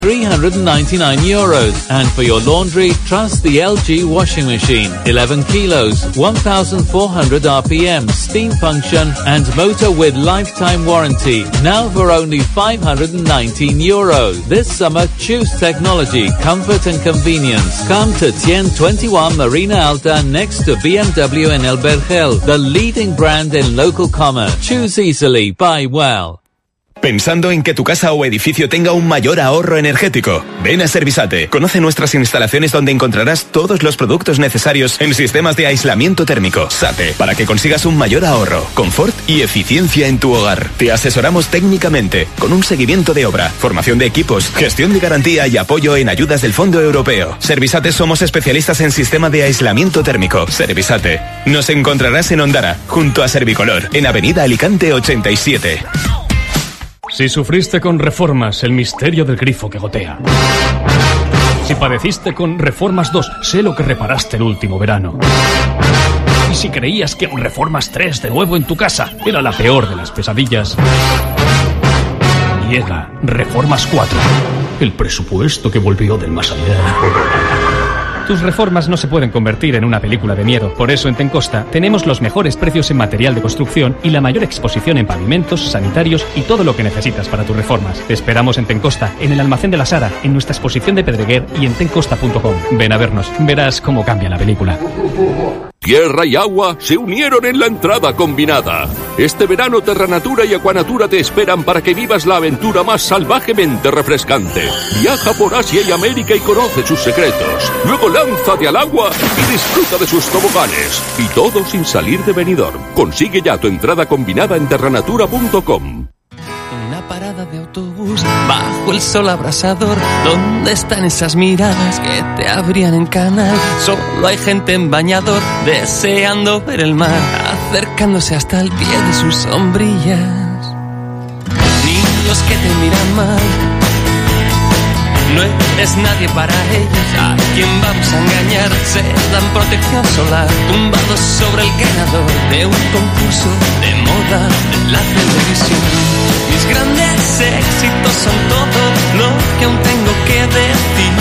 €399. And for your laundry, trust the LG washing machine. 11 kilos, 1,400 RPM, steam function and motor with lifetime warranty. Now for only €519. This summer, choose technology, comfort and convenience. Come to Tien 21 Marina Alta next to BMW in El Vergel, the leading brand in local commerce. Choose easily, buy well. ¿Pensando en que tu casa o edificio tenga un mayor ahorro energético? Ven a Servisate. Conoce nuestras instalaciones donde encontrarás todos los productos necesarios en sistemas de aislamiento térmico. SATE, para que consigas un mayor ahorro, confort y eficiencia en tu hogar. Te asesoramos técnicamente, con un seguimiento de obra, formación de equipos, gestión de garantía y apoyo en ayudas del Fondo Europeo. Servisate somos especialistas en sistema de aislamiento térmico. Servisate. Nos encontrarás en Ondara, junto a Servicolor, en Avenida Alicante 87. Si sufriste con Reformas, el misterio del grifo que gotea. Si padeciste con Reformas 2, sé lo que reparaste el último verano. Y si creías que un Reformas 3 de nuevo en tu casa era la peor de las pesadillas, llega Reformas 4, el presupuesto que volvió del más allá. Tus reformas no se pueden convertir en una película de miedo. Por eso en Tencosta tenemos los mejores precios en material de construcción y la mayor exposición en pavimentos, sanitarios y todo lo que necesitas para tus reformas. Te esperamos en Tencosta, en el almacén de la Sara, en nuestra exposición de Pedreguer y en tencosta.com. Ven a vernos, verás cómo cambia la película. Tierra y agua se unieron en la entrada combinada. Este verano Terranatura y Aquanatura te esperan para que vivas la aventura más salvajemente refrescante. Viaja por Asia y América y conoce sus secretos. Luego lánzate al agua y disfruta de sus toboganes. Y todo sin salir de Benidorm. Consigue ya tu entrada combinada en terranatura.com. Una parada de autobús bajo el sol abrasador. ¿Dónde están esas miradas que te abrían en canal? Solo hay gente en bañador deseando ver el mar, acercándose hasta el pie de sus sombrillas. Niños que te miran mal, no eres nadie para ellos. ¿A quién vamos a engañar? Se dan protección solar, tumbados sobre el ganador de un concurso de moda de la televisión. Mis grandes éxitos son todo lo que aún tengo que decir.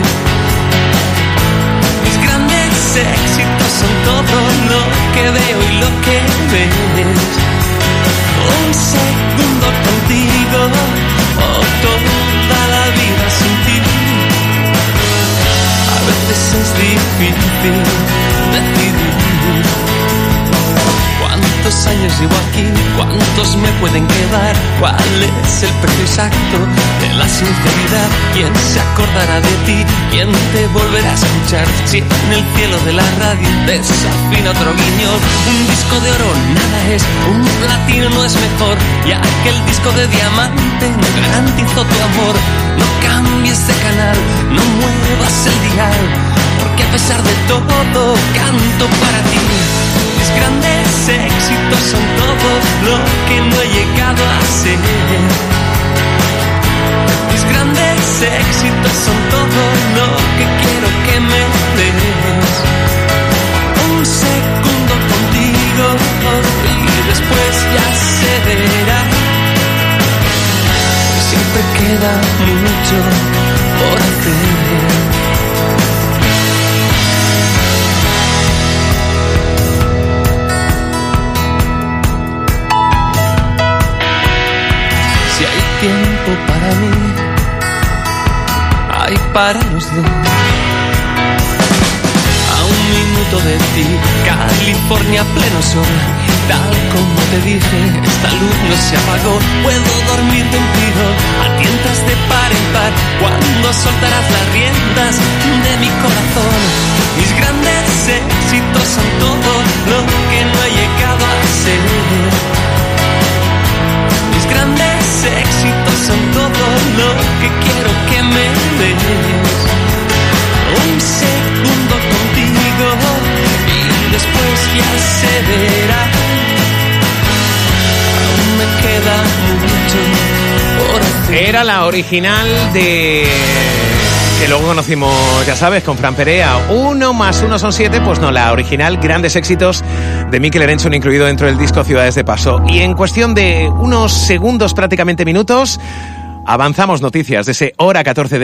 Mis grandes éxitos son todo lo que veo y lo que ves. Un segundo contigo o toda la vida sin ti. A veces es difícil decidir. ¿Cuántos años llevo aquí? ¿Cuántos me pueden quedar? ¿Cuál es el precio exacto de la sinceridad? ¿Quién se acordará de ti? ¿Quién te volverá a escuchar? Si en el cielo de la radio desafina otro guiñol. Un disco de oro nada es, un platino no es mejor. Y aquel disco de diamante no garantizó tu amor. No cambies de canal, no muevas el dial, porque a pesar de todo canto para ti. Mis grandes éxitos son todo lo que no he llegado a ser. Mis grandes éxitos son todo lo que quiero que me des. Un segundo contigo y después ya se verá. Siempre queda mucho por hacer. Si hay tiempo para mí, hay para los dos. A un minuto de ti, California pleno sol. Tal como te dije, esta luz no se apagó. Puedo dormir contigo a tientas de par en par. Cuando soltarás las riendas de mi corazón. Mis grandes éxitos son todo lo que no he llegado a ser. Mis grandes éxitos son todo lo que quiero que me des. Un segundo contigo y después ya se verá. Aún me queda mucho por hacer. Era la original de... que luego conocimos, ya sabes, con Fran Perea. 1 más 1 son 7, pues no, la original, grandes éxitos de Mikel Erenchun, incluido dentro del disco Ciudades de Paso. Y en cuestión de unos segundos, prácticamente minutos, Avanzamos noticias de ese hora 14 de